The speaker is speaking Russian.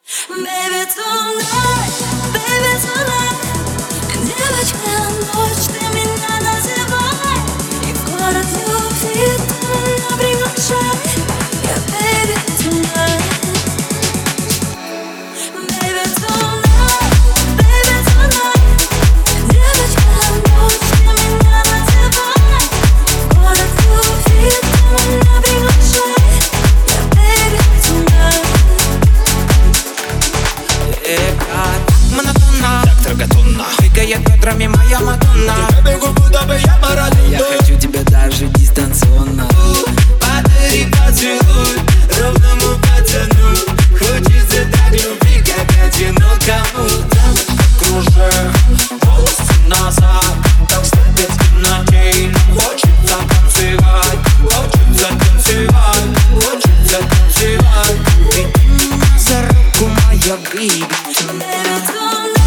Baby tonight, baby tonight. Девочка, ночь, ты меня называй, и в город любви ты меня приглашай. Yeah, baby tonight, baby tonight, baby tonight. Девочка, ночь, ты меня называй, в город любви ты меня приглашай. Yeah, baby tonight. Монотонно, так троготонно двигает бедрами моя Мадонна. Я бегу, куда бы я Марадона. Я хочу тебя даже дистанционно. Подари поцелуй, ровному пацану. Хочется так любви, как одинокому. Кружи волосы назад, так степить в темноте. Хочется танцевать, хочется танцевать, хочется танцевать. Веди меня за руку, моя baby. Baby tonight.